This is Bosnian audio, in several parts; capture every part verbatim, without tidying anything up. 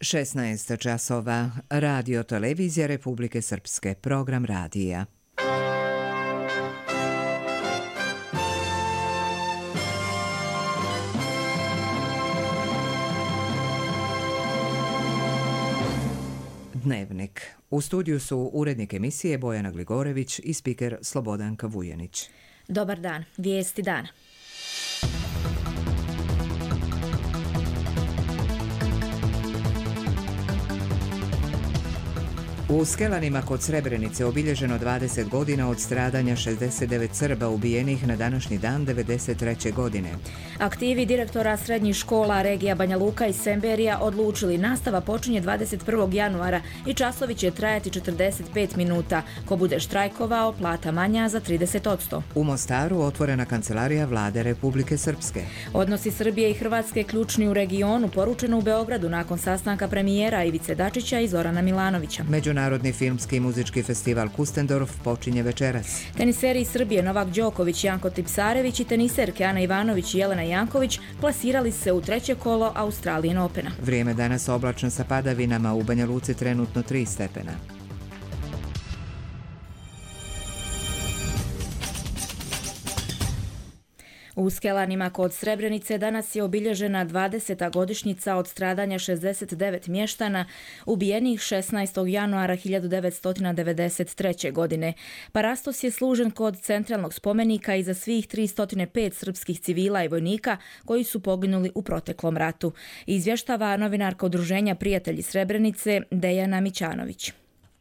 šesnaest časova. Radio televizija Republike Srpske. Program radija. Dnevnik. U studiju su urednik emisije Bojana Gligorević i spiker Slobodanka Vujanić. Dobar dan. Vijesti dana. U Skelanima kod Srebrenice obilježeno dvadeset godina od stradanja šezdeset devet Srba ubijenih na današnji dan devedeset treće godine. Aktivi direktora srednjih škola regija Banja Luka i Semberija odlučili nastava počinje dvadeset prvog januara i časovi će trajati četrdeset pet minuta. Ko bude štrajkovao, plata manja za trideset posto. U Mostaru otvorena kancelarija Vlade Republike Srpske. Odnosi Srbije i Hrvatske ključni u regionu, poručeno u Beogradu nakon sastanka premijera Ivice Dačića i Zorana Milanovića. Međunarodni filmski i muzički festival Kustendorf počinje večeras. Teniseri iz Srbije Novak Đoković, Janko Tipsarević i teniserke Ana Ivanović i Jelena Janković plasirali se u treće kolo Australian Opena. Vrijeme danas oblačno sa padavinama, u Banja Luci trenutno tri stepena. U Skelanima kod Srebrenice danas je obilježena dvadeseta godišnjica od stradanja šezdeset devet mještana ubijenih šesnaestog januara hiljadu devetsto devedeset treće. godine. Parastos je služen kod centralnog spomenika i za svih tristo pet srpskih civila i vojnika koji su poginuli u proteklom ratu. Izvještava novinarka udruženja Prijatelji Srebrenice Dejana Mićanović.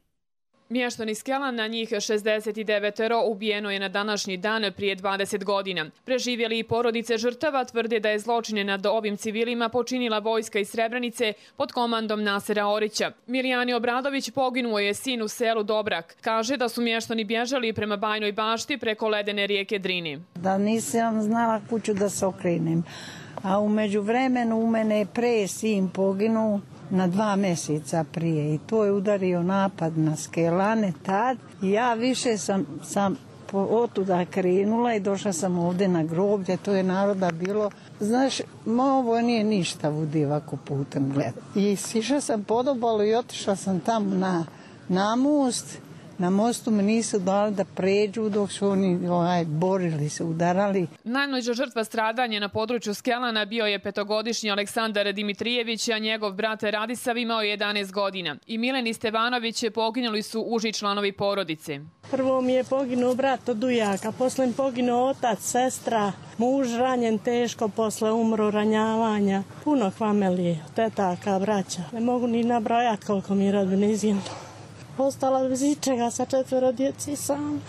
Mještani Skelana, njih šezdeset devet ubijeno je na današnji dan prije dvadeset godina. Preživjeli i porodice žrtava tvrde da je zločine nad ovim civilima počinila vojska iz Srebrenice pod komandom Nasera Orića. Milijani Obradović poginuo je sin u selu Dobrak. Kaže da su mještani bježali prema Bajnoj Bašti preko ledene rijeke Drini. Da nisam znala kuću da se okrenem, a u međuvremenu u mene je pre sin poginuo na dva mjeseca prije i to je udario napad na Skelane tad. Ja više sam, sam otuda krenula i došla sam ovdje na groblje, to je naroda bilo. Znaš, ovo nije ništa vudi ovako putem gleda. I sišla sam pod obalu i otišla sam tamo na, na most. Na mostu mi nisu dali da pređu dok su oni ovaj, borili se, udarali. Najmlađa žrtva stradanja na području Skelana bio je petogodišnji Aleksandar Dimitrijević, a njegov brat Radisav imao je jedanaest godina. I Mileni Stevanović poginuli su uži članovi porodice. Prvo mi je poginuo brat od ujaka, posle mi poginuo otac, sestra, muž ranjen teško, posle umro ranjavanja. Puno familije, tetaka, braća. Ne mogu ni nabrojati koliko mi je rodbine izginulo. Ostala bez ičega sa četvero djeci sam.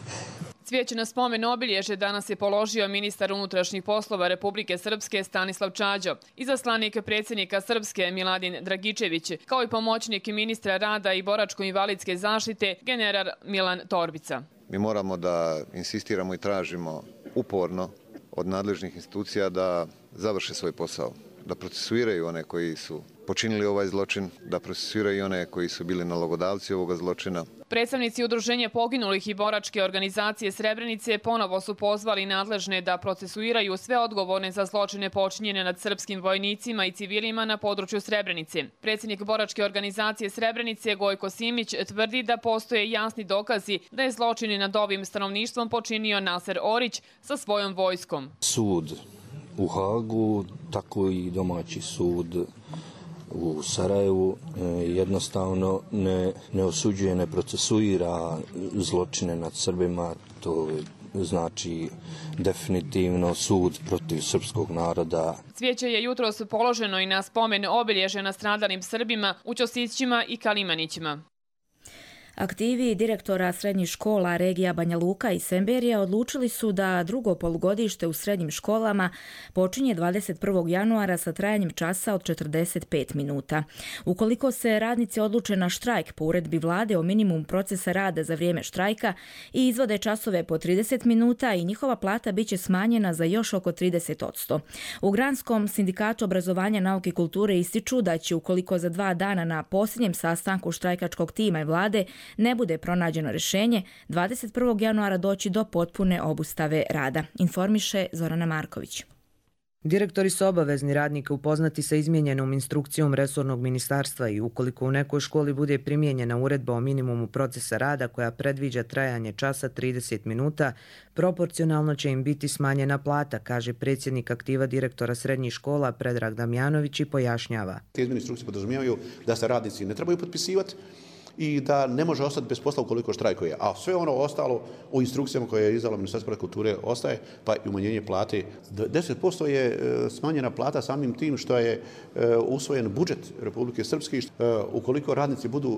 Cvijeće na spomen obilježje danas je položio ministar unutrašnjih poslova Republike Srpske Stanislav Čađo, izaslanik predsjednika Srpske Miladin Dragičević, kao i pomoćnik ministra rada i boračko-invalidske zaštite general Milan Torbica. Mi moramo da insistiramo i tražimo uporno od nadležnih institucija da završe svoj posao, da procesuiraju one koji su počinili ovaj zločin, da procesuiraju one koji su bili nalogodavci ovoga zločina. Predstavnici udruženja poginulih i boračke organizacije Srebrenice ponovo su pozvali nadležne da procesuiraju sve odgovorne za zločine počinjene nad srpskim vojnicima i civilima na području Srebrenice. Predsjednik boračke organizacije Srebrenice Gojko Simić tvrdi da postoje jasni dokazi da je zločine nad ovim stanovništvom počinio Naser Orić sa svojom vojskom. Sud u Hagu, tako i domaći sud u Sarajevu jednostavno ne, ne osuđuje, ne procesuira zločine nad Srbima. To znači definitivno sud protiv srpskog naroda. Cvijeće je jutros položeno i na spomen obilježja na stradalim Srbima u Ćosićima i Kalimanićima. Aktivi direktora srednjih škola regija Banja Luka i Semberija odlučili su da drugo polugodište u srednjim školama počinje dvadeset prvog januara sa trajanjem časa od četrdeset pet minuta. Ukoliko se radnici odluče na štrajk po uredbi vlade o minimum procesa rada za vrijeme štrajka i izvode časove po trideset minuta, i njihova plata biće smanjena za još oko trideset posto. U Granskom sindikatu obrazovanja, nauke i kulture ističu da će, ukoliko za dva dana na posljednjem sastanku štrajkačkog tima i vlade ne bude pronađeno rješenje, dvadeset prvog januara doći do potpune obustave rada, informiše Zorana Marković. Direktori su obavezni radnike upoznati sa izmijenjenom instrukcijom resornog ministarstva i ukoliko u nekoj školi bude primijenjena uredba o minimumu procesa rada koja predviđa trajanje časa trideset minuta, proporcionalno će im biti smanjena plata, kaže predsjednik aktiva direktora srednjih škola Predrag Damjanović i pojašnjava. Te izmjene instrukcije podrazumijevaju da se radnici ne trebaju potpisivati i da ne može ostati bez posla ukoliko štrajkuje. A sve ono ostalo u instrukcijama koje je izdalo Ministarstvo kulture ostaje, pa i umanjenje plate. deset posto je smanjena plata samim tim što je usvojen budžet Republike Srpske. Ukoliko radnici budu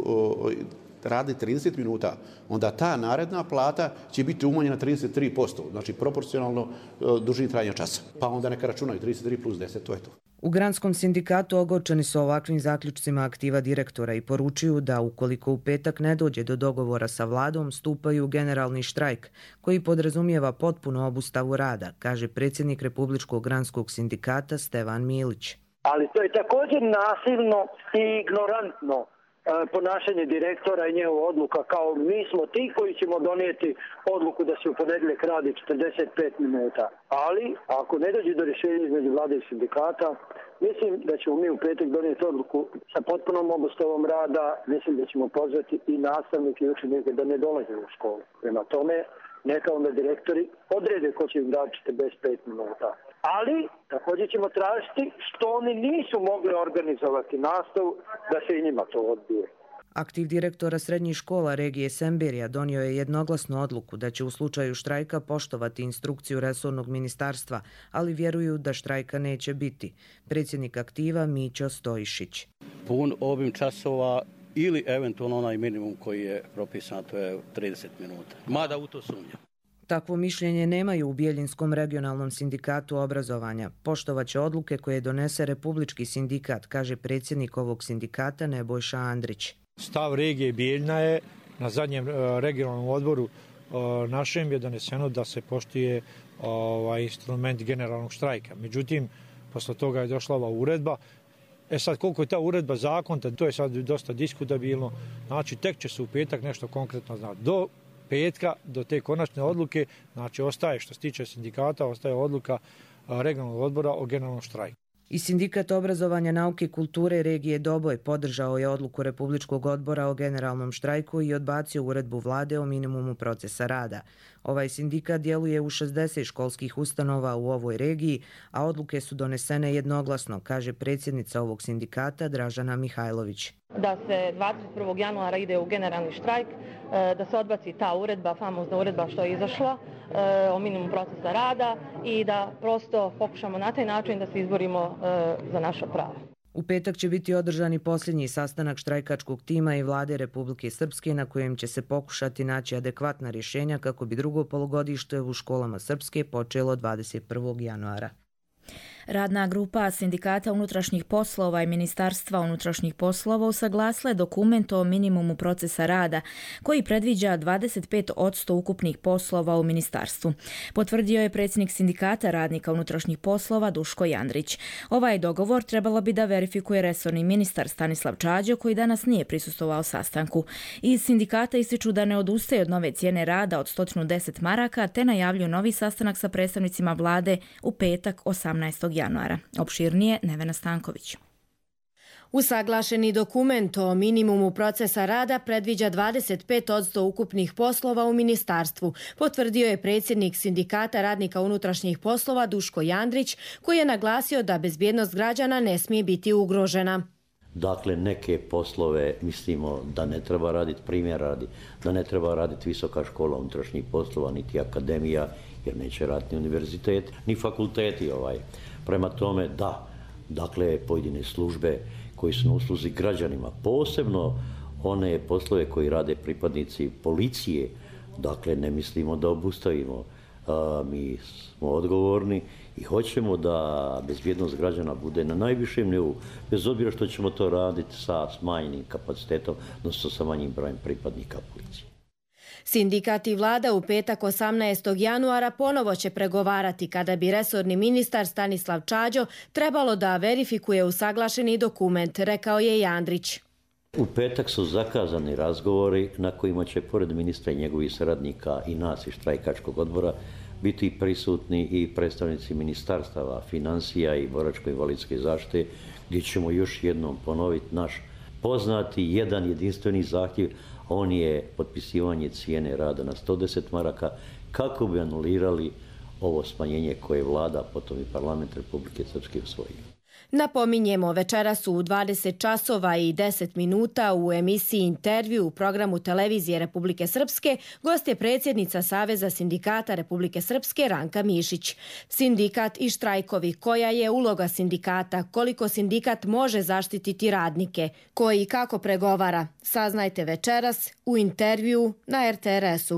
raditi trideset minuta, onda ta naredna plata će biti umanjena trideset tri posto, znači proporcionalno dužini trajanja časa. Pa onda neka računaju trideset tri plus deset, to je to. U granskom sindikatu ogorčeni su ovakvim zaključcima aktiva direktora i poručuju da ukoliko u petak ne dođe do dogovora sa vladom, stupaju u generalni štrajk, koji podrazumijeva potpunu obustavu rada, kaže predsjednik Republičkog granskog sindikata Stevan Milić. Ali to je također nasilno i ignorantno ponašanje direktora i njegova odluka, kao mi smo ti koji ćemo donijeti odluku da se u ponedjeljak radi četrdeset pet minuta. Ali ako ne dođe do rješenja između vlade i sindikata, mislim da ćemo mi u petak donijeti odluku sa potpunom obustavom rada. Mislim da ćemo pozvati i nastavnike i učenike da ne dolaze u školu. Prema tome, neka onda direktori odrede ko će im dati četrdeset pet minuta. Ali također ćemo tražiti što oni nisu mogli organizovati nastavu da se i njima to odbije. Aktiv direktora srednjih škola regije Semberija donio je jednoglasnu odluku da će u slučaju štrajka poštovati instrukciju resornog ministarstva, ali vjeruju da štrajka neće biti. Predsjednik aktiva Mićo Stojišić. Pun obim časova ili eventualno onaj minimum koji je propisan, to je trideset minuta. Mada u to sumnjam. Takvo mišljenje nemaju u Bijeljinskom regionalnom sindikatu obrazovanja. Poštovaće odluke koje donese Republički sindikat, kaže predsjednik ovog sindikata Nebojša Andrić. Stav regije Bijeljina je na zadnjem regionalnom odboru našem je doneseno da se poštuje ovaj instrument generalnog štrajka. Međutim, posle toga je došla ova uredba. E sad, koliko je ta uredba zakon, to je sad dosta diskutabilno. Znači, tek će se u petak nešto konkretno znati. Do petka, do te konačne odluke, znači ostaje, što se tiče sindikata, ostaje odluka regionalnog odbora o generalnom štrajku. I Sindikat obrazovanja, nauke i kulture regije Doboj podržao je odluku Republičkog odbora o generalnom štrajku i odbacio uredbu vlade o minimumu procesa rada. Ovaj sindikat djeluje u šezdeset školskih ustanova u ovoj regiji, a odluke su donesene jednoglasno, kaže predsjednica ovog sindikata Dražana Mihajlović. Da se dvadeset prvog januara ide u generalni štrajk, da se odbaci ta uredba, famozna uredba što je izašla o minimumu procesa rada i da prosto pokušamo na taj način da se izborimo za naša prava. U petak će biti održani posljednji sastanak štrajkačkog tima i vlade Republike Srpske na kojem će se pokušati naći adekvatna rješenja kako bi drugo polugodište u školama Srpske počelo dvadeset prvog januara. Radna grupa Sindikata unutrašnjih poslova i Ministarstva unutrašnjih poslova usaglasila je dokument o minimumu procesa rada koji predviđa dvadeset pet posto ukupnih poslova u ministarstvu. Potvrdio je predsjednik Sindikata radnika unutrašnjih poslova Duško Jandrić. Ovaj dogovor trebalo bi da verifikuje resorni ministar Stanislav Čađo koji danas nije prisustvovao sastanku. Iz sindikata ističu da ne odustaje od nove cijene rada od sto deset maraka te najavljuju novi sastanak sa predstavnicima vlade u petak osamnaestog januara. Opširnije Nevena Stanković. Usaglašeni dokument o minimumu procesa rada predviđa dvadeset pet posto ukupnih poslova u ministarstvu, potvrdio je predsjednik Sindikata radnika unutrašnjih poslova Duško Jandrić, koji je naglasio da bezbjednost građana ne smije biti ugrožena. Dakle, neke poslove mislimo da ne treba raditi, primjer radi, da ne treba raditi visoka škola unutrašnjih poslova, niti akademija, jer neće raditi ni univerzitet, ni fakulteti ovaj. Prema tome, da, dakle, pojedine službe koji su na usluzi građanima, posebno one poslove koji rade pripadnici policije, dakle, ne mislimo da obustavimo. A, mi smo odgovorni i hoćemo da bezbjednost građana bude na najvišem nivou, bez obzira što ćemo to raditi sa smanjenim kapacitetom, odnosno sa manjim brojem pripadnika policije. Sindikat i vlada u petak osamnaestog januara ponovo će pregovarati kada bi resorni ministar Stanislav Čađo trebalo da verifikuje usaglašeni dokument, rekao je Jandrić. U petak su zakazani razgovori na kojima će pored ministra i njegovih saradnika i nas iz štrajkačkog odbora biti prisutni i predstavnici ministarstava financija i boračko-invalidske zaštite, gdje ćemo još jednom ponoviti naš poznati jedan jedinstveni zahtjev, on je potpisivanje cijene rada na sto deset maraka kako bi anulirali ovo smanjenje koje je vlada, potom i parlament Republike Srpske usvojio. Napominjemo, večeras u dvadeset časova i deset minuta u emisiji Intervju u programu Televizije Republike Srpske gost je predsjednica Saveza sindikata Republike Srpske Ranka Mišić. Sindikat i štrajkovi, koja je uloga sindikata, koliko sindikat može zaštititi radnike, koji i kako pregovara, saznajte večeras u Intervju na er te er esu.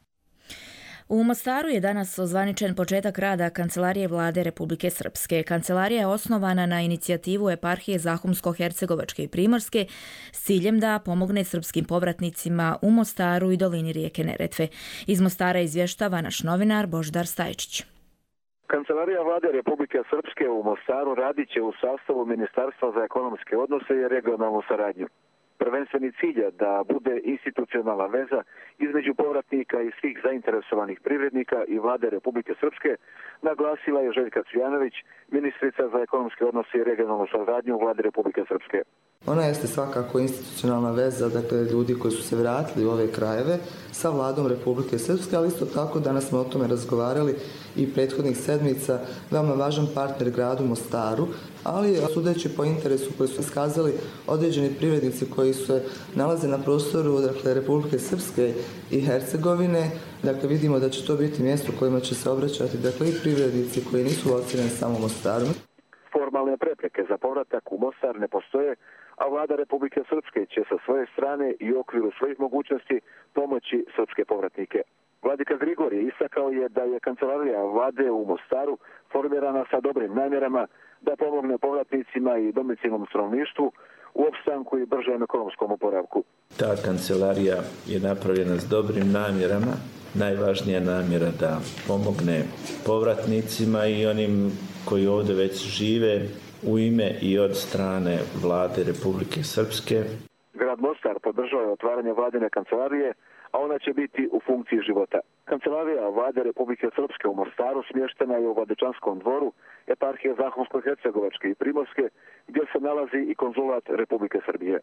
U Mostaru je danas ozvaničen početak rada Kancelarije vlade Republike Srpske. Kancelarija je osnovana na inicijativu eparhije Zahumsko-Hercegovačke i Primorske s ciljem da pomogne srpskim povratnicima u Mostaru i dolini rijeke Neretve. Iz Mostara izvještava naš novinar Božidar Stajčić. Kancelarija vlade Republike Srpske u Mostaru radit će u sastavu Ministarstva za ekonomske odnose i regionalnu saradnju. Prvenstveni cilj je da bude institucionalna veza između povratnika i svih zainteresovanih privrednika i vlade Republike Srpske, naglasila je Željka Cvijanović, ministrica za ekonomske odnose i regionalnu saradnju u vlade Republike Srpske. Ona jeste svakako institucionalna veza, dakle ljudi koji su se vratili u ove krajeve sa vladom Republike Srpske, ali isto tako danas smo o tome razgovarali i prethodnih sedmica, veoma važan partner gradu Mostaru, ali sudeći po interesu koji su iskazali određeni privrednici koji se nalaze na prostoru dakle, Republike Srpske i Hercegovine, dakle vidimo da će to biti mjesto kojima će se obraćati dakle, i privrednici koji nisu locirani samo u Mostaru. Formalne prepreke za povratak u Mostar ne postoje, a vlada Republike Srpske će sa svoje strane i u okviru svojih mogućnosti pomoći srpske povratnike. Vladika Grigorije istakao je da je kancelarija vlade u Mostaru formirana sa dobrim namjerama da pomogne povratnicima i domicilnom stanovništvu u opstanku i bržem ekonomskom oporavku. Ta kancelarija je napravljena s dobrim namjerama. Najvažnija namjera da pomogne povratnicima i onim koji ovdje već žive u ime i od strane vlade Republike Srpske. Grad Mostar podržao je otvaranje vladine kancelarije, a ona će biti u funkciji života. Kancelarija vlade Republike Srpske u Mostaru smještena je u Vladičanskom dvoru eparhije Zahumsko-Hercegovačke i Primorske, gdje se nalazi i konzulat Republike Srbije.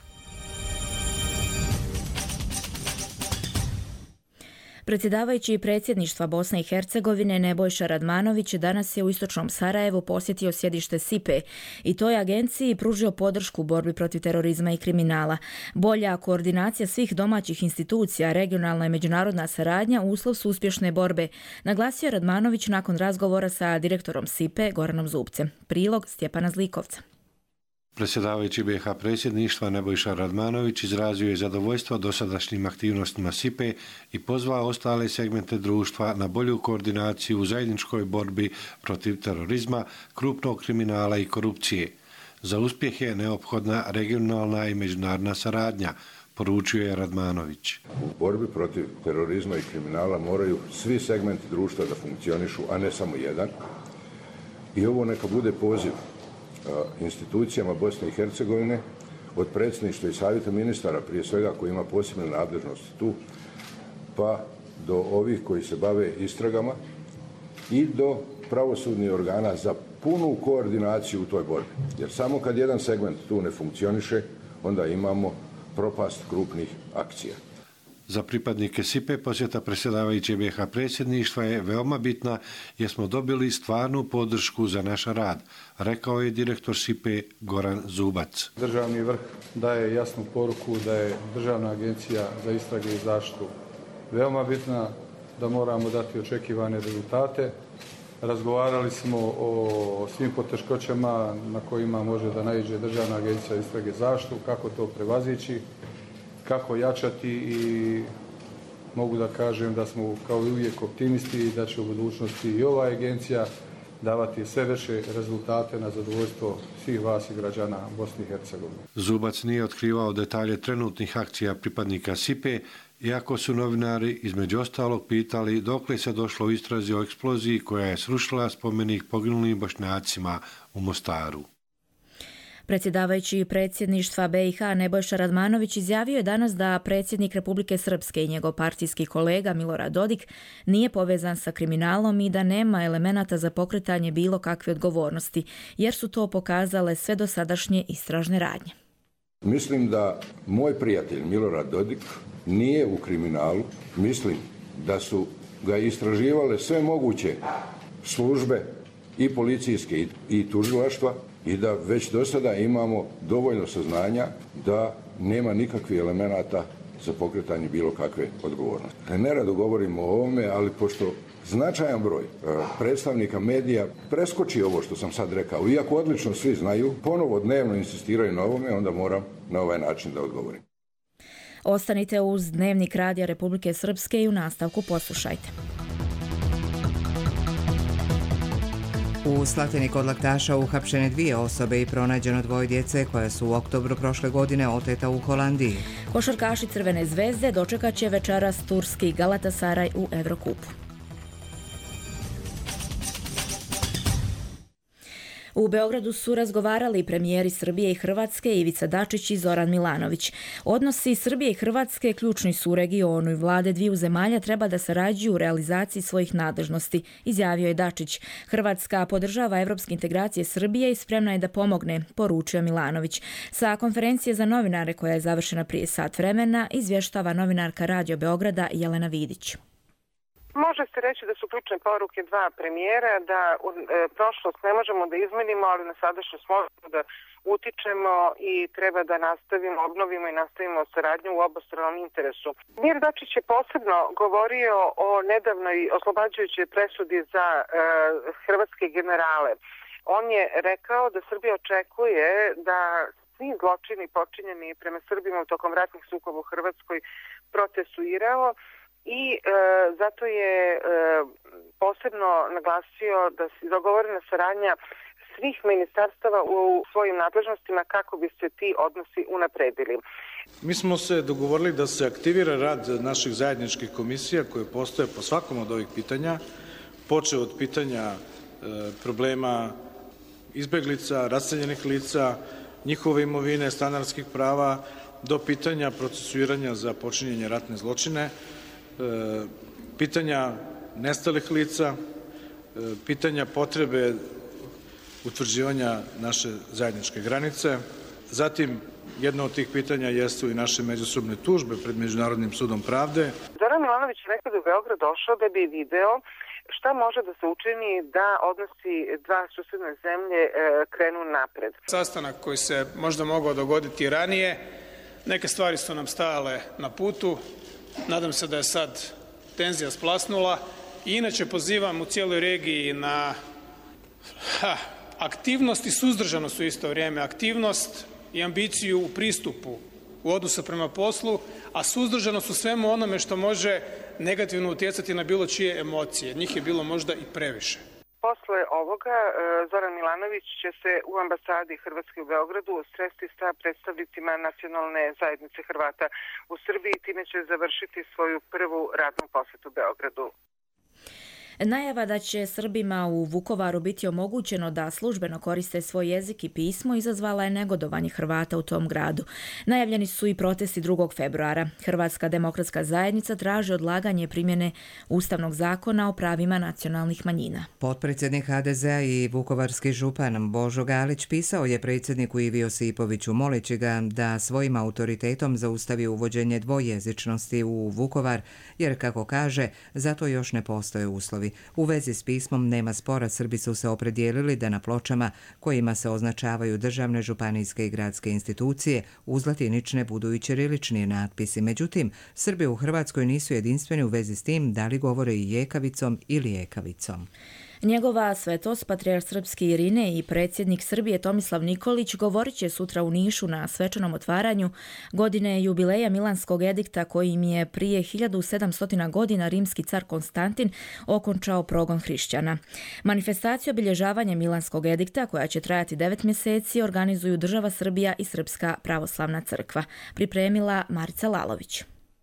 Predsjedavajući predsjedništva Bosne i Hercegovine Nebojša Radmanović danas je u istočnom Sarajevu posjetio sjedište S I P E i toj agenciji pružio podršku u borbi protiv terorizma i kriminala. Bolja koordinacija svih domaćih institucija, regionalna i međunarodna saradnja uslov su uspješne borbe, naglasio Radmanović nakon razgovora sa direktorom S I P E Goranom Zubcem. Prilog Stjepana Zlikovca. Predsjedavajući B iH predsjedništva Nebojša Radmanović izrazio je zadovoljstvo dosadašnjim aktivnostima S I P E i pozvao ostale segmente društva na bolju koordinaciju u zajedničkoj borbi protiv terorizma, krupnog kriminala i korupcije. Za uspjeh je neophodna regionalna i međunarodna saradnja, poručio je Radmanović. U borbi protiv terorizma i kriminala moraju svi segmenti društva da funkcionišu, a ne samo jedan. I ovo neka bude poziv institucijama Bosne i Hercegovine, od predsjedništva i savjeta ministara, prije svega koji ima posebne nadležnosti tu, pa do ovih koji se bave istragama i do pravosudnih organa za punu koordinaciju u toj borbi. Jer samo kad jedan segment tu ne funkcioniše, onda imamo propast krupnih akcija. Za pripadnike S I P E posjeta predsjedavajuće B iH predsjedništva je veoma bitna jer smo dobili stvarnu podršku za naš rad, rekao je direktor S I P E Goran Zubac. Državni vrh daje jasnu poruku da je Državna agencija za istrage i zaštitu veoma bitna, da moramo dati očekivane rezultate. Razgovarali smo o svim poteškoćama na kojima može da naiđe Državna agencija za istrage i zaštitu, kako to prevazići, kako jačati i mogu da kažem da smo kao i uvijek optimisti i da će u budućnosti i ova agencija davati sve veće rezultate na zadovoljstvo svih vas i građana Bosne i Hercegovine. Zubac nije otkrivao detalje trenutnih akcija pripadnika S I P E, iako su novinari između ostalog pitali dokle se došlo u istrazi o eksploziji koja je srušila spomenik poginulim Bošnjacima u Mostaru. Predsjedavajući predsjedništva B i H Nebojša Radmanović izjavio je danas da predsjednik Republike Srpske i njegov partijski kolega Milorad Dodik nije povezan sa kriminalom i da nema elemenata za pokretanje bilo kakve odgovornosti, jer su to pokazale sve dosadašnje istražne radnje. Mislim da moj prijatelj Milorad Dodik nije u kriminalu. Mislim da su ga istraživale sve moguće službe i policijske i tužilaštva i da već do sada imamo dovoljno saznanja da nema nikakvih elemenata za pokretanje bilo kakve odgovornosti. Nerado govorimo o ovome, ali pošto značajan broj predstavnika medija preskoči ovo što sam sad rekao, iako odlično svi znaju, ponovo dnevno insistiraju na ovome, onda moram na ovaj način da odgovorim. Ostanite uz Dnevnik Radija Republike Srpske i u nastavku poslušajte. U Slatini kod Laktaša uhapšene dvije osobe i pronađeno dvoje djece koja su u oktobru prošle godine oteta u Holandiji. Košarkaši Crvene zvezde dočekat će večeras turski Galatasaray u Evrokupu. U Beogradu su razgovarali premijeri Srbije i Hrvatske Ivica Dačić i Zoran Milanović. Odnosi Srbije i Hrvatske ključni su u regionu i vlade dviju zemalja treba da sarađuju u realizaciji svojih nadležnosti, izjavio je Dačić. Hrvatska podržava evropske integracije Srbije i spremna je da pomogne, poručio Milanović. Sa konferencije za novinare koja je završena prije sat vremena izvještava novinarka Radio Beograda Jelena Vidić. Može se reći da su ključne poruke dva premijera, da u e, prošlost ne možemo da izmenimo, ali na sadašnjost možemo da utičemo i treba da nastavimo, obnovimo i nastavimo saradnju u obostranom interesu. Mir Dačić je posebno govorio o nedavnoj oslobađajućoj presudi za e, hrvatske generale. On je rekao da Srbija očekuje da svi zločini počinjeni prema Srbima u tokom ratnih sukoba u Hrvatskoj procesuirao. I e, zato je e, posebno naglasio da se dogovorena saradnja svih ministarstava u svojim nadležnostima kako bi se ti odnosi unapredili. Mi smo se dogovorili da se aktivira rad naših zajedničkih komisija koje postoje po svakom od ovih pitanja, počeo od pitanja e, problema izbeglica, raseljenih lica, njihove imovine, stanarskih prava, do pitanja procesuiranja za počinjenje ratne zločine, pitanja nestalih lica, pitanja potrebe utvrđivanja naše zajedničke granice. Zatim, jedno od tih pitanja jeste i naše međusobne tužbe pred Međunarodnim sudom pravde. Zoran Milanović je nekad u Beograd došao da bi video šta može da se učini da odnosi dva susedne zemlje krenu napred. Sastanak koji se možda mogao dogoditi ranije, neke stvari su nam stajale na putu. Nadam se da je sad tenzija splasnula i inače pozivam u cijeloj regiji na ha, aktivnost i suzdržanost u isto vrijeme. Aktivnost i ambiciju u pristupu u odnosu prema poslu, a suzdržanost u svemu onome što može negativno utjecati na bilo čije emocije. Njih je bilo možda i previše. Posle ovoga Zoran Milanović će se u ambasadi Hrvatske u Beogradu sresti sa predstavnicima nacionalne zajednice Hrvata u Srbiji i time će završiti svoju prvu radnu posjetu Beogradu. Najava da će Srbima u Vukovaru biti omogućeno da službeno koriste svoj jezik i pismo izazvala je negodovanje Hrvata u tom gradu. Najavljeni su i protesti drugog februara. Hrvatska demokratska zajednica traži odlaganje primjene Ustavnog zakona o pravima nacionalnih manjina. Potpredsjednik ha de zea i vukovarski župan Božo Galić pisao je predsjedniku Ivi Josipoviću moleći ga da svojim autoritetom zaustavi uvođenje dvojezičnosti u Vukovar, jer, kako kaže, zato još ne postoje uslovi. U vezi s pismom nema spora, Srbi su se opredijelili da na pločama kojima se označavaju državne, županijske i gradske institucije uz latinične budu i ćirilični natpisi. Međutim, Srbi u Hrvatskoj nisu jedinstveni u vezi s tim da li govore i jekavicom ili ekavicom. Njegova svetost, patrijarh srpski Irine i predsjednik Srbije Tomislav Nikolić govorit će sutra u Nišu na svečanom otvaranju godine jubileja Milanskog edikta kojim je prije hiljadu sedamsto godina rimski car Konstantin okončao progon hrišćana. Manifestaciju obilježavanja Milanskog edikta, koja će trajati devet mjeseci, organizuju država Srbija i Srpska pravoslavna crkva. Pripremila Marica Lalović.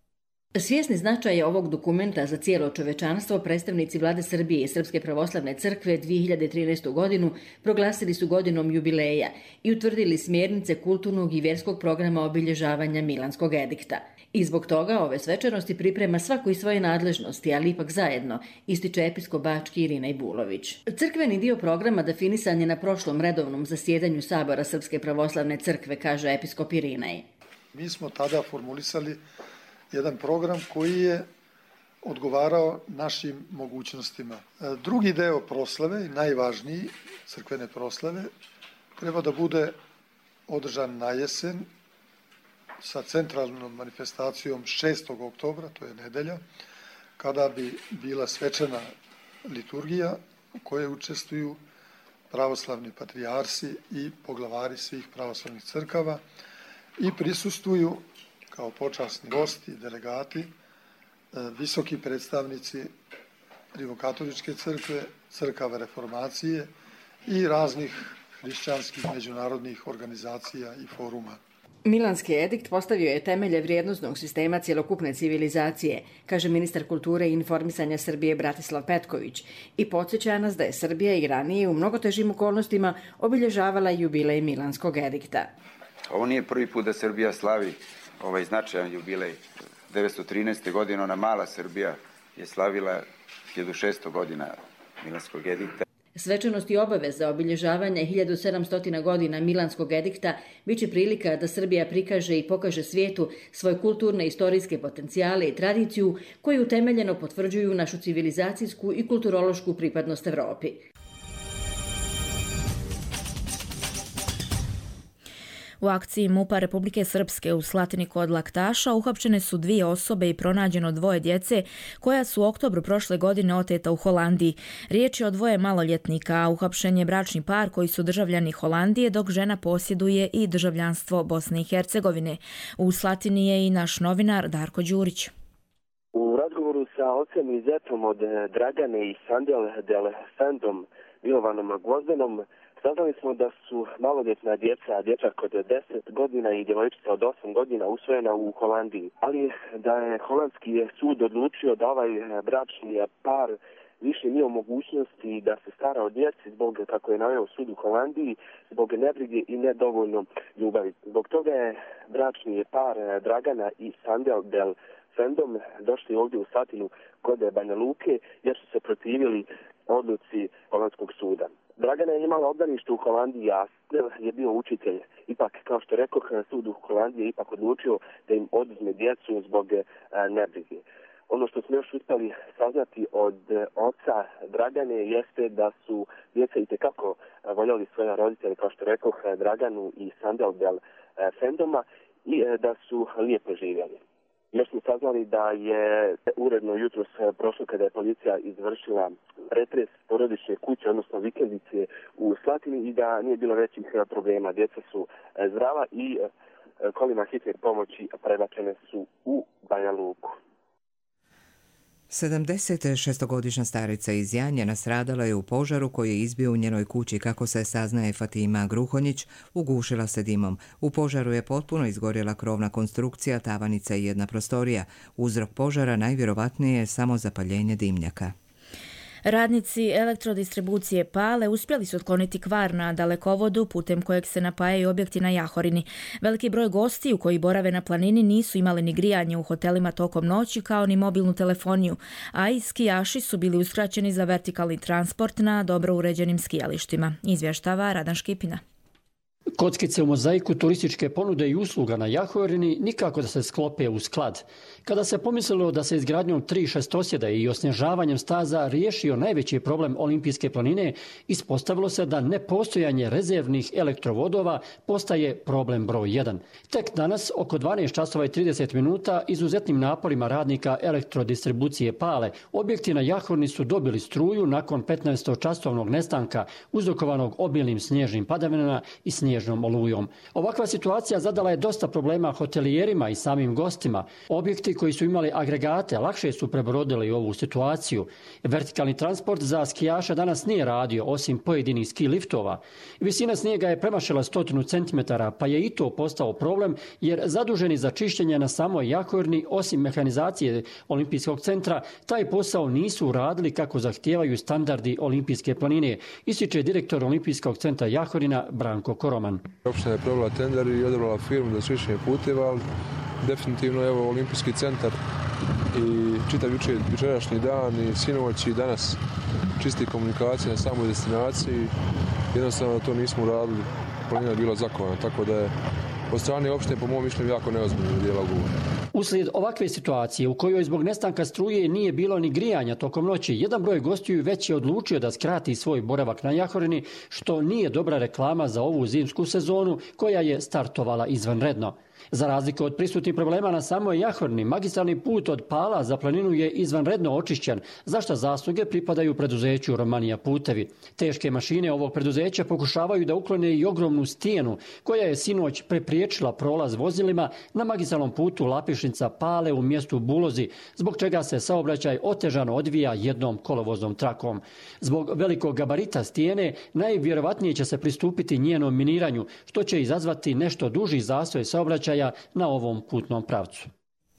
Svjesni značaja ovog dokumenta za cijelo čovečanstvo, predstavnici Vlade Srbije i Srpske pravoslavne crkve dvije hiljade trinaestu. godinu proglasili su godinom jubileja i utvrdili smjernice kulturnog i vjerskog programa obilježavanja Milanskog edikta. I zbog toga ove svečanosti priprema svako iz svoje nadležnosti, ali ipak zajedno, ističe episkop bački Irinej Bulović. Crkveni dio programa definisan je na prošlom redovnom zasjedanju Sabora Srpske pravoslavne crkve, kaže episkop Irinej. Mi smo tada formulisali jedan program koji je odgovarao našim mogućnostima. Drugi deo proslave, i najvažniji, crkvene proslave, treba da bude održan na jesen sa centralnom manifestacijom šestog oktobra, to je nedelja, kada bi bila svečana liturgija u kojoj učestvuju pravoslavni patrijarsi i poglavari svih pravoslavnih crkava i prisustvuju kao počasni gosti i delegati visoki predstavnici Rimokatoličke crkve, crkava reformacije i raznih hrišćanskih međunarodnih organizacija i foruma. Milanski edikt postavio je temelje vrijednosnog sistema cjelokupne civilizacije, kaže ministar kulture i informisanja Srbije Bratislav Petković, i podsjeća nas da je Srbija i ranije u mnogo težim okolnostima obilježavala jubilej Milanskog edikta. Ovo nije prvi put da Srbija slavi ovaj značajan jubilej. devetsto trinaeste. godine ona mala Srbija je slavila hiljadu šesto godina Milanskog edikta. Svečanost i obaveza obilježavanja hiljadu sedamsto godina Milanskog edikta biće prilika da Srbija prikaže i pokaže svijetu svoje kulturne i istorijske potencijale i tradiciju koji utemeljeno potvrđuju našu civilizacijsku i kulturološku pripadnost Evropi. U akciji MUP-a Republike Srpske u Slatini kod Laktaša uhapšene su dvije osobe i pronađeno dvoje djece koja su u oktobru prošle godine oteta u Holandiji. Riječ je o dvoje maloljetnika, a uhapšen je bračni par koji su državljani Holandije, dok žena posjeduje i državljanstvo Bosne i Hercegovine. U Slatini je i naš novinar Darko Đurić. U razgovoru sa ocem i zetom od Dragane i Sandel del Fendom Milovanom Gvozdenom saznali smo da su maloljetna djeca, dječak od deset godina i djevojčica od osam godina usvojena u Holandiji, ali da je holandski sud odlučio da ovaj bračni par više nije u mogućnosti da se stara o djeci zbog, kako je naveo sud u Holandiji, zbog nebrige i nedovoljno ljubavi. Zbog toga je bračni par Dragana i Sandel del Fendom došli ovdje u Slatinu kod Banja Luke jer su se protivili odluci holandskog suda. Dragana je imala obdanište u Holandiji, a je bio učitelj. Ipak, kao što rekoh, sud u Holandiji je ipak odlučio da im oduzme djecu zbog nebrige. Ono što smo još uspjeli saznati od oca Dragane jeste da su djeca itekako voljeli svoje roditelje, kao što rekoh, Draganu i Sandel del Fendoma, i da su lijepo živjeli. Još smo saznali da je uredno jutros prošlo kada je policija izvršila pretres porodične kuće, odnosno vikendice u Slatini, i da nije bilo većih problema. Djeca su zdrava i kolima hitne pomoći prebačene su u Banja Luku. sedamdesetšestogodišnja starica iz Janje nastradala je u požaru koji je izbio u njenoj kući, kako se saznaje Fatima Gruhonjić, ugušila se dimom. U požaru je potpuno izgorjela krovna konstrukcija, tavanica i jedna prostorija. Uzrok požara najvjerovatnije je samo zapaljenje dimnjaka. Radnici elektrodistribucije Pale uspjeli su otkloniti kvar na dalekovodu putem kojeg se napajaju objekti na Jahorini. Veliki broj gostiju koji borave na planini nisu imali ni grijanje u hotelima tokom noći kao ni mobilnu telefoniju, a i skijaši su bili uskraćeni za vertikalni transport na dobro uređenim skijalištima, izvještava Radan Škipina. Kockice u mozaiku turističke ponude i usluga na Jahorini nikako da se sklope u sklad. Kada se pomislilo da se izgradnjom tri šestosjeda i osnježavanjem staza riješio najveći problem Olimpijske planine, ispostavilo se da nepostojanje rezervnih elektrovodova postaje problem broj jedan. Tek danas, oko dvanaest časova i trideset minuta, izuzetnim naporima radnika elektrodistribucije Pale, objekti na Jahorini su dobili struju nakon petnaestočasovnog nestanka uzrokovanog obilnim snježnim padavinama i snježnim snježnom olujom. Ovakva situacija zadala je dosta problema hotelijerima i samim gostima. Objekti koji su imali agregate lakše su prebrodili ovu situaciju. Vertikalni transport za skijaša danas nije radio, osim pojedinih ski liftova. Visina snijega je premašila stotinu centimetara, pa je i to postao problem, jer zaduženi za čišćenje na samoj Jahorni, osim mehanizacije Olimpijskog centra, taj posao nisu uradili kako zahtijevaju standardi Olimpijske planine, ističe direktor Olimpijskog centra Jahorina Branko Koroman. Opština je provela tender i odabrala firmu za čišćenje puteva, ali definitivno evo Olimpijski centar i čitav jučerašnji dan i sinoć i danas čisti komunikacije na samoj destinaciji. Jednostavno to nismo uradili, planina je bila zakovana, tako da je od strane opštine po mom mišljenju jako neozbiljno dijela ugovora. Uslijed ovakve situacije u kojoj zbog nestanka struje nije bilo ni grijanja tokom noći, jedan broj gostiju već je odlučio da skrati svoj boravak na Jahorini, što nije dobra reklama za ovu zimsku sezonu koja je startovala izvanredno. Za razliku od prisutnih problema na samoj Jahorni, magistralni put od Pala za planinu je izvanredno očišćen, za što zasluge pripadaju preduzeću Romanija putevi. Teške mašine ovog preduzeća pokušavaju da uklone i ogromnu stijenu koja je sinoć prepriječila prolaz vozilima na magistralnom putu Lapišnica Pale u mjestu Bulozi, zbog čega se saobraćaj otežano odvija jednom kolovoznom trakom. Zbog velikog gabarita stijene najvjerovatnije će se pristupiti njenom miniranju, što će izazvati nešto duži zastoj saobraćaja na ovom putnom pravcu.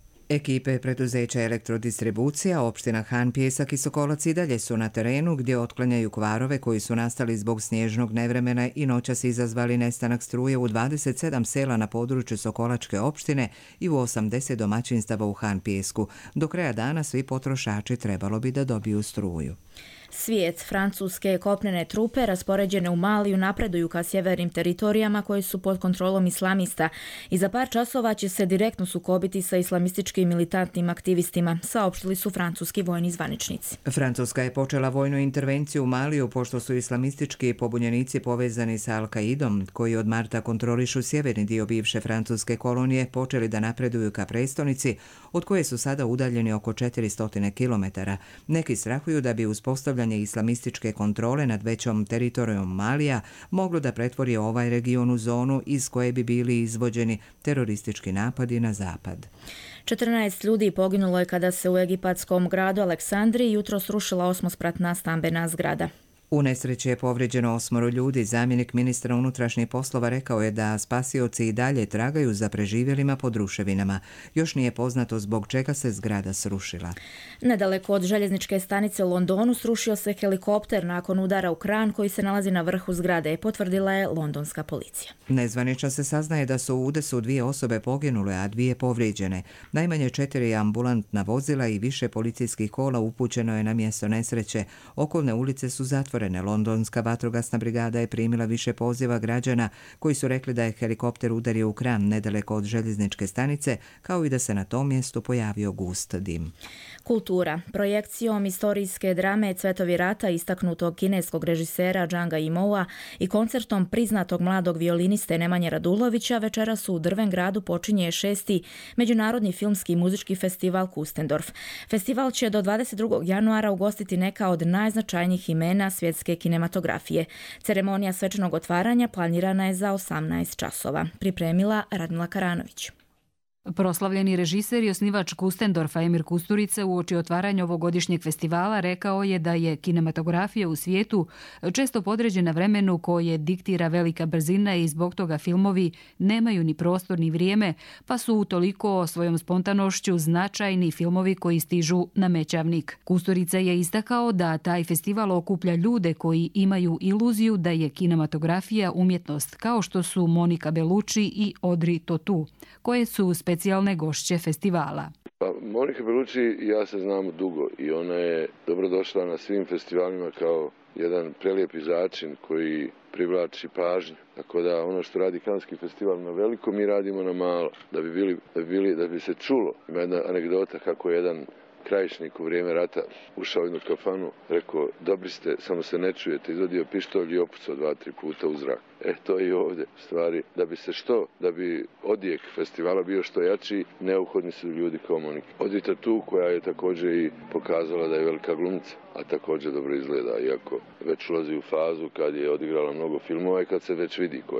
Ekipe preduzeća Elektrodistribucija, opština Han, Pjesak i Sokolac i dalje su na terenu gdje otklanjaju kvarove koji su nastali zbog snježnog nevremena i noćas izazvali nestanak struje u dvadeset sedam sela na području Sokolačke opštine i u osamdeset domaćinstava u Han Pjesku. Do kraja dana svi potrošači trebalo bi da dobiju struju. Svijet, francuske kopnene trupe raspoređene u Maliju napreduju ka sjevernim teritorijama koji su pod kontrolom islamista i za par časova će se direktno sukobiti sa islamističkim militantnim aktivistima, saopštili su francuski vojni zvaničnici. Francuska je počela vojnu intervenciju u Maliju pošto su islamistički pobunjenici povezani sa Al-Qaidom, koji od marta kontrolišu sjeverni dio bivše francuske kolonije, počeli da napreduju ka prestonici, od koje su sada udaljeni oko četiristo kilometara. Neki strahuju da bi uspostavljanje islamističke kontrole nad većom teritorijom Malija moglo da pretvori ovaj region u zonu iz koje bi bili izvođeni teroristički napadi na zapad. četrnaest ljudi poginulo je kada se u egipatskom gradu Aleksandriji jutro srušila osmospratna stambena zgrada. U nesreći je povrijeđeno osmoro ljudi. Zamjenik ministra unutrašnjih poslova rekao je da spasioci i dalje tragaju za preživjelima pod ruševinama. Još nije poznato zbog čega se zgrada srušila. Nedaleko od željezničke stanice u Londonu srušio se helikopter nakon udara u kran koji se nalazi na vrhu zgrade, potvrdila je londonska policija. Nezvanično se saznaje da su u udesu dvije osobe poginule, a dvije povrijeđene. Najmanje četiri ambulantna vozila i više policijskih kola upućeno je na mjesto nesreće. Okolne ulice su zatvorene. Londonska vatrogasna brigada je primila više poziva građana koji su rekli da je helikopter udario u kran nedaleko od željezničke stanice, kao i da se na tom mjestu pojavio gust dim. Kultura. Projekcijom istorijske drame Cvetovi rata istaknutog kineskog režisera Džanga Yimoua i koncertom priznatog mladog violiniste Nemanje Radulovića večeras u Drven gradu počinje šesti Međunarodni filmski i muzički festival Kustendorf. Festival će do dvadeset drugog januara ugostiti neka od najznačajnijih imena svjetske kinematografije. Ceremonija svečanog otvaranja planirana je za osamnaest časova. Pripremila Radmila Karanović. Proslavljeni režiser i osnivač Kustendorfa Emir Kusturica uoči otvaranja ovogodišnjeg festivala rekao je da je kinematografija u svijetu često podređena vremenu koje diktira velika brzina i zbog toga filmovi nemaju ni prostor ni vrijeme, pa su utoliko svojom spontanošću značajni filmovi koji stižu na mećavnik. Kusturica je istakao da taj festival okuplja ljude koji imaju iluziju da je kinematografija umjetnost, kao što su Monika Bellucci i Audrey Tautou, koje su specijalne gošće festivala. Pa, Monika Bellucci i ja se znamo dugo i ona je dobrodošla na svim festivalima kao jedan prelijepi začin koji privlači pažnju. Tako da ono što radi Kanski festival na veliko, mi radimo na malo, da bi, bili, da bi, bili, da bi se čulo. Ima jedna anegdota kako je jedan krajišnik u vrijeme rata ušao u jednu kafanu, rekao, dobri ste, samo se ne čujete, izvadio pištolj i opucao dva, tri puta u zrak. E, to je i ovdje stvari. Da bi se što, da bi odjek festivala bio što jači, neophodni su ljudi kao Monika. Audrey Tautou, koja je također i pokazala da je velika glumca, a također dobro izgleda, iako već ulazi u fazu kad je odigrala mnogo filmova i kad se već vidi koja.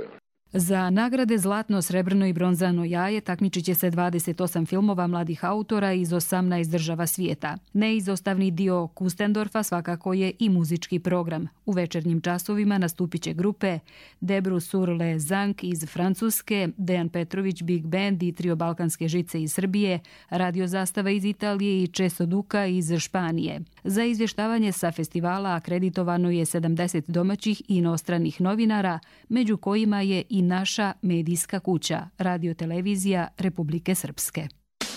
Za nagrade Zlatno, srebrno i bronzano jaje takmičit će se dvadeset osam filmova mladih autora iz osamnaest država svijeta. Neizostavni dio Kustendorfa svakako je i muzički program. U večernjim časovima nastupit će grupe Debru sur le Zank iz Francuske, Dejan Petrović Big Band i Trio Balkanske žice iz Srbije, Radio Zastava iz Italije i Česo Duka iz Španije. Za izvještavanje sa festivala akreditovano je sedamdeset domaćih i inostranih novinara, među kojima je i naša medijska kuća, Radio-televizija Republike Srpske.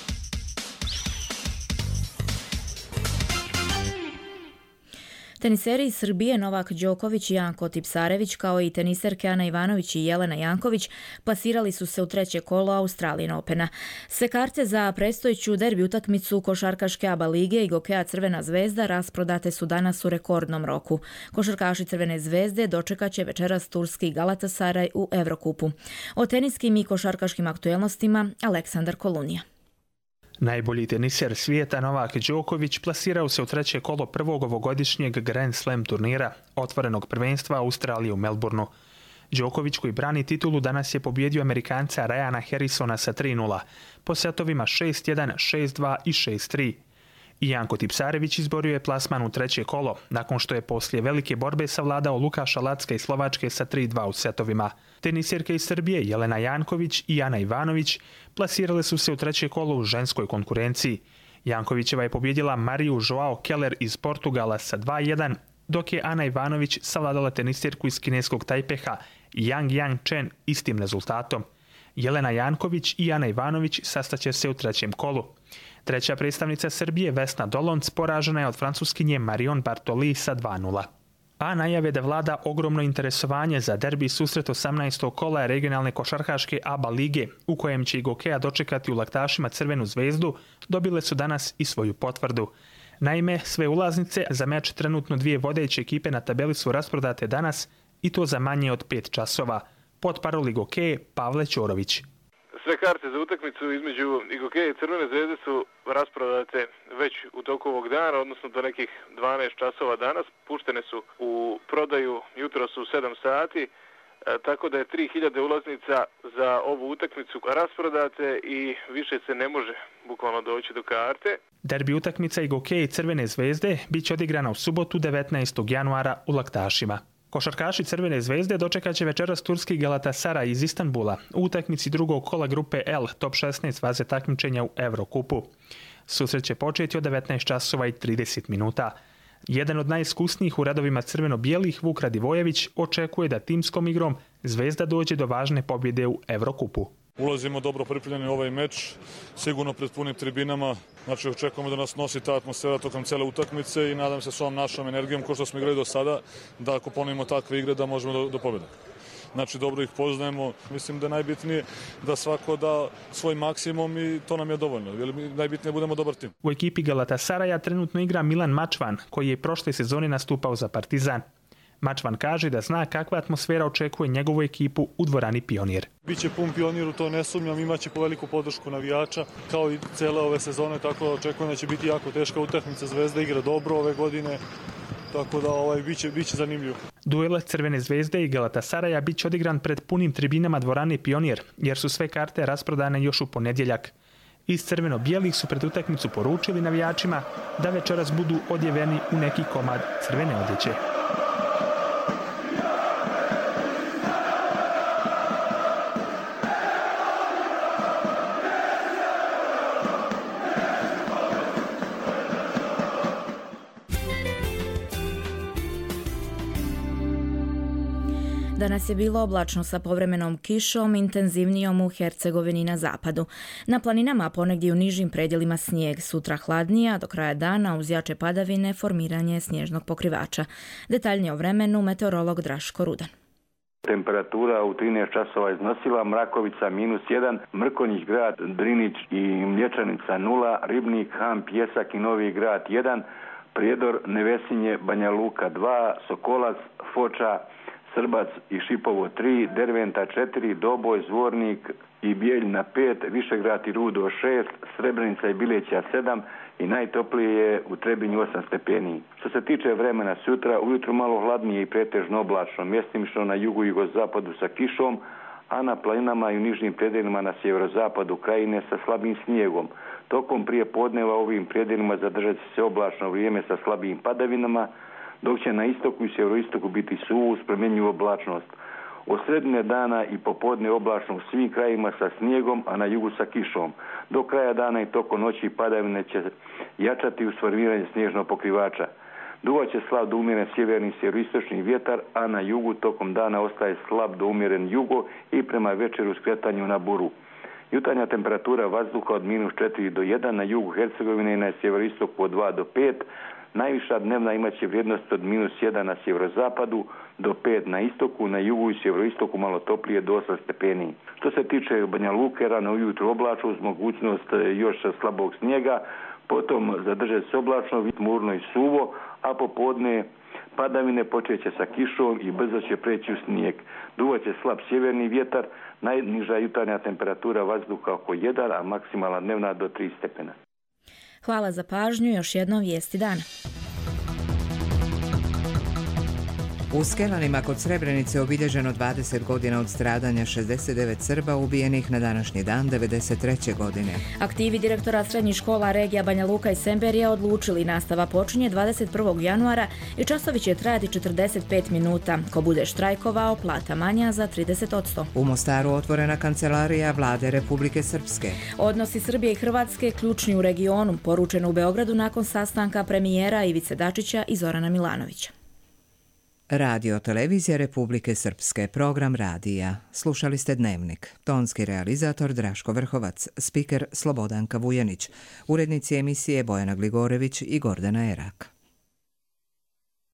Teniseri iz Srbije Novak Đoković i Janko Tipsarević kao i teniserke Ana Ivanović i Jelena Janković plasirali su se u treće kolo Australian Opena. Sve karte za predstojeću derbi utakmicu košarkaške A B A lige i gokeja Crvena zvezda rasprodate su danas u rekordnom roku. Košarkaši Crvene zvezde dočekat će večeras turski Galatasaraj u Evrokupu. O teniskim i košarkaškim aktuelnostima Aleksandar Kolunija. Najbolji teniser svijeta Novak Đoković plasirao se u treće kolo prvog ovogodišnjeg Grand Slam turnira, otvorenog prvenstva Australije u Melbourneu. Đoković, koji brani titulu, danas je pobjedio Amerikanca Ryana Harrisona sa tri nula, po setovima šest jedan, šest dva i šest tri. I Janko Tipsarević izborio je plasman u treće kolo, nakon što je poslije velike borbe savladao Lukaša Lacka iz Slovačke sa tri dva u setovima. Tenisirke iz Srbije Jelena Janković i Ana Ivanović plasirale su se u treće kolo u ženskoj konkurenciji. Jankovićeva je pobjedila Mariju Joao Keller iz Portugala sa dva jedan, dok je Ana Ivanović savladala tenisirku iz kineskog Tajpeha Yang Yang Chen istim rezultatom. Jelena Janković i Ana Ivanović sastaće se u trećem kolu. Treća predstavnica Srbije Vesna Dolonc poražena je od francuskinje Marion Bartoli sa dva nula. A najave da vlada ogromno interesovanje za derbi susret osamnaestog kola regionalne košarkaške A B A lige, u kojem će i gokeja dočekati u Laktašima Crvenu zvezdu, dobile su danas i svoju potvrdu. Naime, sve ulaznice za meč trenutno dvije vodeće ekipe na tabeli su rasprodate danas i to za manje od pet časova. Potparoli gokeje Pavle Ćorović. Sve karte za utakmicu između Igokeje i Crvene zvezde su rasprodate već u toku ovog dana, odnosno do nekih dvanaest časova danas. Puštene su u prodaju jutros u sedam sati, e, tako da je tri hiljade ulaznica za ovu utakmicu rasprodate i više se ne može bukvalno doći do karte. Derbi utakmica Igokeje i Crvene zvezde bit će odigrana u subotu devetnaestog januara u Laktašima. Košarkaši Crvene zvezde dočekat će večeras turski Galatasaray iz Istanbula u utakmici drugog kola grupe L, top šesnaest faze takmičenja u Evrokupu. Susret će početi od devetnaest časova i trideset minuta. Jedan od najiskusnijih u redovima crveno-bijelih, Vuk Radivojević, očekuje da timskom igrom Zvezda dođe do važne pobjede u Evrokupu. Ulazimo dobro pripremljeni u ovaj meč, sigurno pred punim tribinama. Znači, očekujemo da nas nosi ta atmosfera tokom cele utakmice i nadam se s ovom našom energijom, ko što smo igrali do sada, da ako ponovimo takve igre da možemo do, do pobjede. Znači, dobro ih poznajemo. Mislim da je najbitnije da svako da svoj maksimum i to nam je dovoljno. Jer najbitnije budemo dobar tim. U ekipi Galatasaraya trenutno igra Milan Mačvan, koji je prošle sezone nastupao za Partizan. Mačvan kaže da zna kakva atmosfera očekuje njegovu ekipu u dvorani Pionir. Biće pun Pionir, u to ne sumnjam, imaće veliku podršku navijača kao i cele ove sezone, tako da očekujem da će biti jako teška utakmica. Zvezda igra dobro ove godine, tako da ovaj biće biće zanimljivo. Duel Crvene zvezde i Galatasaraya biće odigran pred punim tribinama dvorane Pionir, jer su sve karte rasprodane još u ponedjeljak. Iz crveno-bijelih su pred utakmicu poručili navijačima da večeras budu odjeveni u neki komad crvene odjeće. Danas je bilo oblačno sa povremenom kišom, intenzivnijom u Hercegovini na zapadu. Na planinama ponegdje u nižim predjelima snijeg, sutra hladnija, do kraja dana uz jače padavine formiranje snježnog pokrivača. Detaljnije o vremenu meteorolog Draško Rudan. Temperatura u trinaest časova iznosila Mrakovica minus jedan, Mrkonjić grad, Drinić i Mlječanica nula, Ribnik, Han, Pjesak i Novi grad jedan, Prijedor, Nevesinje, Banja Luka dva, Sokolac, Foča, Srbac i Šipovo tri, Derventa četiri, Doboj, Zvornik i Bijelj na pet, Višegrad i Rudo šest, Srebrenica i Bileća sedam i najtoplije je u Trebinju osam stepeni. Što se tiče vremena sutra, ujutro malo hladnije i pretežno oblačno, mjestimično na jugu i jugozapadu sa kišom, a na planinama i u nižnim predjelima na sjeverozapadu krajine sa slabim snijegom. Tokom prije podneva ovim predjelima zadržat će se oblačno vrijeme sa slabijim padavinama, dok će na istoku i sjeveroistoku biti suvo uz promjenjivu oblačnost. Od sredine dana i popodne oblačno u svim krajima sa snijegom, a na jugu sa kišom. Do kraja dana i tokom noći padavine će jačati uz formiranje snježnog pokrivača. Duvaće slab do umjeren sjeverni i sjeveroistočni vjetar, a na jugu tokom dana ostaje slab do umjeren jugo i prema večeru skretanju na buru. Jutarnja temperatura vazduha od minus četiri do jedan, na jugu Hercegovine i na sjeveroistoku od dva do pet, najviša dnevna imaće vrijednost od minus jedan na sjeverozapadu do pet na istoku, na jugu i sjeveroistoku malo toplije do osam stepeni. Što se tiče Banja Luke, rano ujutro oblačno uz mogućnost još slabog snijega, potom zadržati se oblačno, tmurno i suvo, a popodne padavine počeće sa kišom i brzo će preći u snijeg. Duvaće slab sjeverni vjetar, najniža jutarnja temperatura vazduha oko jedan, a maksimalna dnevna do tri stepena. Hvala za pažnju, još jednom vijesti dana. U Skelanima kod Srebrenice obilježeno dvadeset godina od stradanja šezdeset devet Srba ubijenih na današnji dan devedeset treće godine. Aktivi direktora srednjih škola regija Banja Luka i Semberija odlučili nastava počinje dvadeset prvog januara i časovi će trajati četrdeset pet minuta. Ko bude štrajkovao, plata manja za trideset posto. U Mostaru otvorena kancelarija Vlade Republike Srpske. Odnosi Srbije i Hrvatske ključni u regionu, poručeno u Beogradu nakon sastanka premijera Ivice Dačića i Zorana Milanovića. Radio Televizija Republike Srpske, program radija. Slušali ste Dnevnik. Tonski realizator Draško Vrhovac, spiker Slobodanka Vujanić, urednici emisije Bojana Gligorević i Gordana Erak.